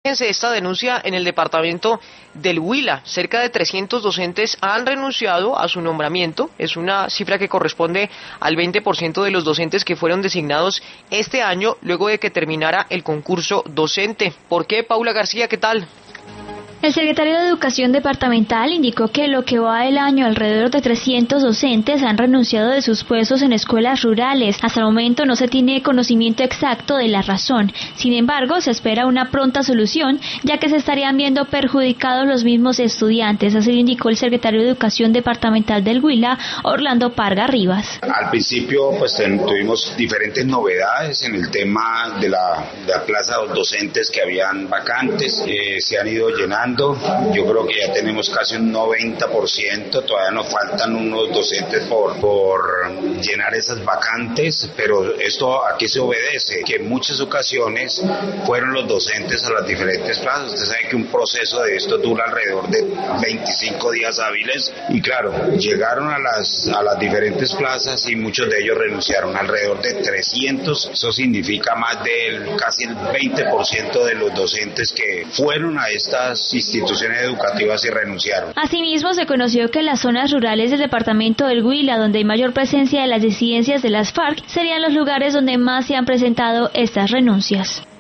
Esta denuncia en el departamento del Huila. Cerca de 300 docentes han renunciado a su nombramiento. Es una cifra que corresponde al 20% de los docentes que fueron designados este año luego de que terminara el concurso docente. ¿Por qué, Paula García? ¿Qué tal? El secretario de Educación Departamental indicó que lo que va del año alrededor de 300 docentes han renunciado de sus puestos en escuelas rurales. Hasta el momento no se tiene conocimiento exacto de la razón. Sin embargo, se espera una pronta solución, ya que se estarían viendo perjudicados los mismos estudiantes. Así lo indicó el secretario de Educación Departamental del Huila, Orlando Parga Rivas. Al principio tuvimos diferentes novedades en el tema de la plaza de docentes que habían vacantes, se han ido llenando. Yo creo que ya tenemos casi un 90%, todavía nos faltan unos docentes por llenar esas vacantes, pero esto aquí se obedece, que en muchas ocasiones fueron los docentes a las diferentes plazas. Usted sabe que un proceso de esto dura alrededor de 25 días hábiles y claro, llegaron a las diferentes plazas y muchos de ellos renunciaron, alrededor de 300, eso significa más del casi el 20% de los docentes que fueron a estas instituciones educativas y renunciaron. Asimismo, se conoció que las zonas rurales del departamento del Huila, donde hay mayor presencia de las disidencias de las FARC, serían los lugares donde más se han presentado estas renuncias.